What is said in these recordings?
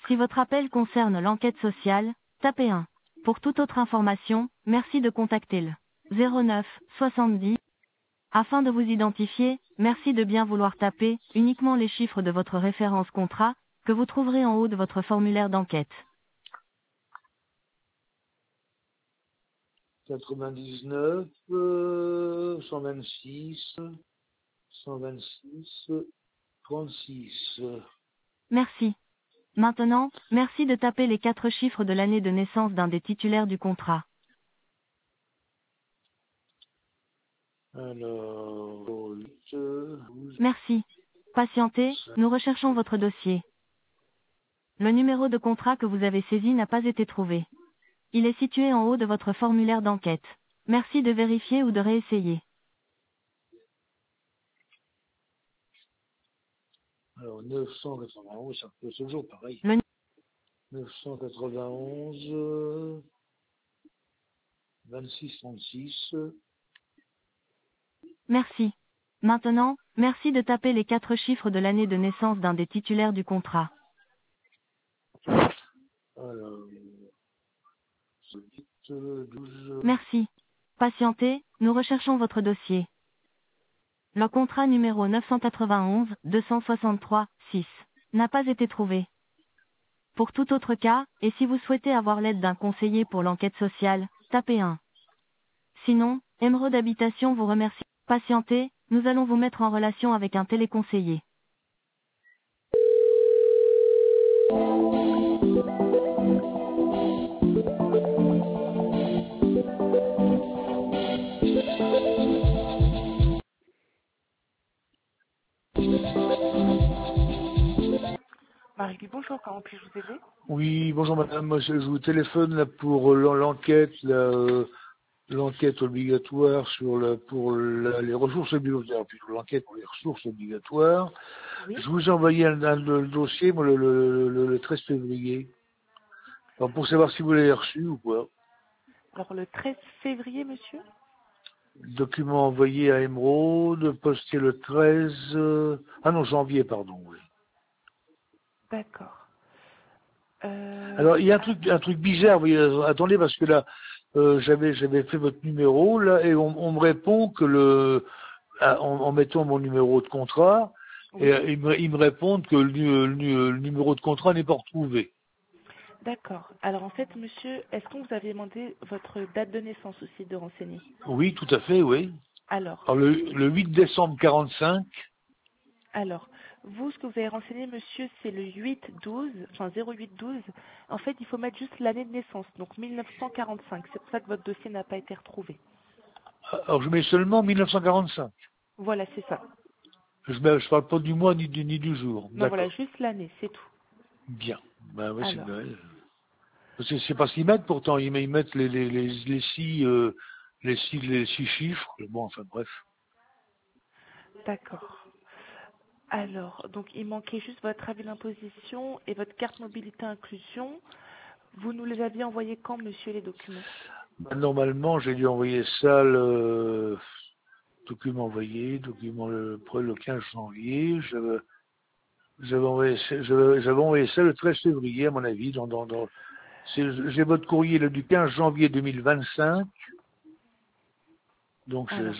Si votre appel concerne l'enquête sociale, tapez 1. Pour toute autre information, merci de contacter le 09 70. Afin de vous identifier, merci de bien vouloir taper uniquement les chiffres de votre référence contrat, que vous trouverez en haut de votre formulaire d'enquête. 99, 126, 126, 36. Merci. Maintenant, merci de taper les 4 chiffres de l'année de naissance d'un des titulaires du contrat. Alors, 8, 12, Merci. Patientez, nous recherchons votre dossier. Le numéro de contrat que vous avez saisi n'a pas été trouvé. Il est situé en haut de votre formulaire d'enquête. Merci de vérifier ou de réessayer. alors 991, ça peut toujours pareil. Le 991, 26, 36. Merci. Maintenant, merci de taper les 4 chiffres de l'année de naissance d'un des titulaires du contrat. Alors, 8, 12. Merci. Patientez, nous recherchons votre dossier. Le contrat numéro 991-263-6 n'a pas été trouvé. Pour tout autre cas, et si vous souhaitez avoir l'aide d'un conseiller pour l'enquête sociale, tapez 1. Sinon, Emeraude Habitation vous remercie. Patientez, nous allons vous mettre en relation avec un téléconseiller. Marie, bonjour, comment puis-je vous aider? Oui, bonjour madame, moi je vous téléphone là pour l'enquête, l'enquête obligatoire sur les ressources obligatoires, plutôt l'enquête pour les ressources obligatoires. Oui. Je vous ai envoyé le dossier moi, le 13 février. Alors, pour savoir si vous l'avez reçu ou quoi. Alors le 13 février, monsieur? Document envoyé à Emeraude, posté le 13... Ah non, janvier, pardon, oui. D'accord. Alors, il y a un truc bizarre, vous voyez, attendez, parce que là, j'avais fait votre numéro, là, et on me répond que en mettant mon numéro de contrat, Oui. et ils me répondent que le numéro de contrat n'est pas retrouvé. D'accord. Alors en fait, monsieur, est-ce qu'on vous avait demandé votre date de naissance aussi de renseigner? Oui, tout à fait, oui. Alors, Alors, le 8 décembre 45, alors, vous, ce que vous avez renseigné, monsieur, c'est le 8-12, enfin 08-12. En fait, il faut mettre juste l'année de naissance, donc 1945. C'est pour ça que votre dossier n'a pas été retrouvé. alors je mets seulement 1945. Voilà, c'est ça. Je parle pas du mois ni du jour. Non, voilà, D'accord. juste l'année, c'est tout. Bien. Ben oui, c'est Alors, Noël. C'est pas ce qu'ils mettent pourtant. Ils mettent les six chiffres. Bon, enfin bref. d'accord. Alors, donc il manquait juste votre avis d'imposition et votre carte mobilité inclusion. Vous nous les aviez envoyés quand, monsieur, les documents? Ben, normalement, j'ai dû envoyer ça le document le 15 janvier. J'avais envoyé ça le 13 février, à mon avis. J'ai votre courrier le du 15 janvier 2025. Donc, Alors,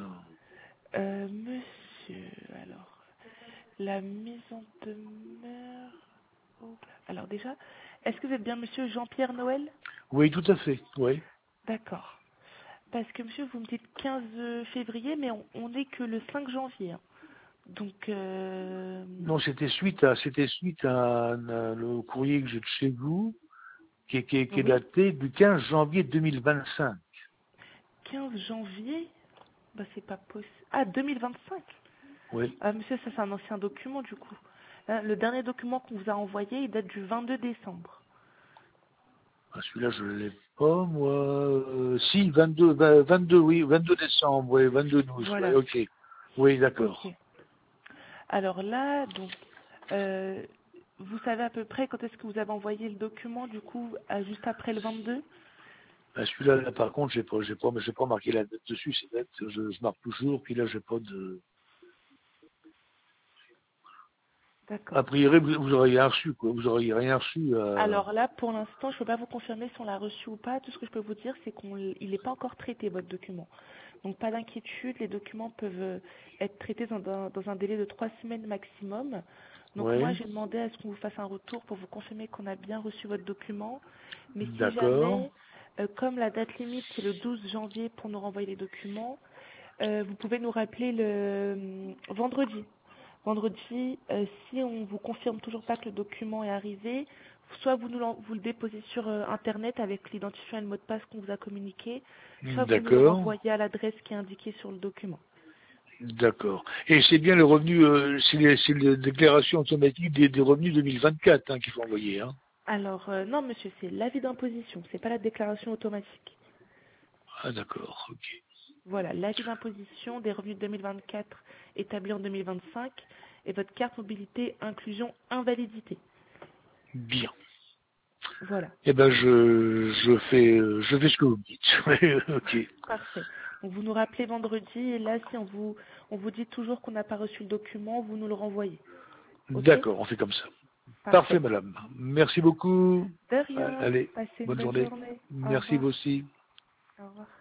monsieur, alors, la mise en demeure. Oh, alors déjà, est-ce que vous êtes bien monsieur Jean-Pierre Noël? oui, tout à fait. Oui. D'accord. Parce que monsieur, vous me dites 15 février, mais on n'est que le 5 janvier, hein. Donc, Non, c'était suite à le courrier que j'ai de chez vous, qui est oui, daté du 15 janvier 2025. 15 janvier, bah c'est pas possible. Ah, 2025. Oui. Ah, monsieur, ça c'est un ancien document du coup. Le dernier document qu'on vous a envoyé, il date du 22 décembre. Ah, celui-là, je ne l'ai pas, moi. Si, 22, oui, 22 décembre, oui, 22/12, oui, Voilà. ok. Oui, Ok. d'accord. Alors là, donc, euh, vous savez à peu près quand est-ce que vous avez envoyé le document, du coup, juste après le 22? Ah, celui-là, là, par contre, j'ai pas marqué la date dessus, c'est bête. Je marque toujours, puis là, j'ai pas de... D'accord. A priori, vous auriez rien reçu, quoi. Vous auriez rien reçu. Alors là, pour l'instant, je ne peux pas vous confirmer si on l'a reçu ou pas. Tout ce que je peux vous dire, c'est qu'il n'est pas encore traité, votre document. Donc pas d'inquiétude, les documents peuvent être traités dans un délai de 3 semaines maximum. Donc Ouais. moi, j'ai demandé à ce qu'on vous fasse un retour pour vous confirmer qu'on a bien reçu votre document. Mais si D'accord. jamais, comme la date limite, c'est le 12 janvier pour nous renvoyer les documents, vous pouvez nous rappeler le vendredi. Vendredi, si on vous confirme toujours pas que le document est arrivé, soit vous le déposez sur Internet avec l'identifiant et le mot de passe qu'on vous a communiqué, soit vous nous le D'accord. renvoyez à l'adresse qui est indiquée sur le document. D'accord. Et c'est bien le revenu, c'est la déclaration automatique des revenus 2024 qu'il faut envoyer. Hein. Alors, non monsieur, c'est l'avis d'imposition, c'est pas la déclaration automatique. Ah d'accord, ok. Voilà, l'avis d'imposition des revenus de 2024 établi en 2025 et votre carte mobilité inclusion invalidité. Bien. Voilà. Eh ben je fais ce que vous me dites. Ok. Parfait. Donc vous nous rappelez vendredi et là si on vous dit toujours qu'on n'a pas reçu le document, vous nous le renvoyez. Ok? D'accord, on fait comme ça. Parfait, Parfait. madame. Merci beaucoup. De rien. Allez, Passez une bonne bonne journée. journée. Au Merci revoir. vous aussi. Au revoir.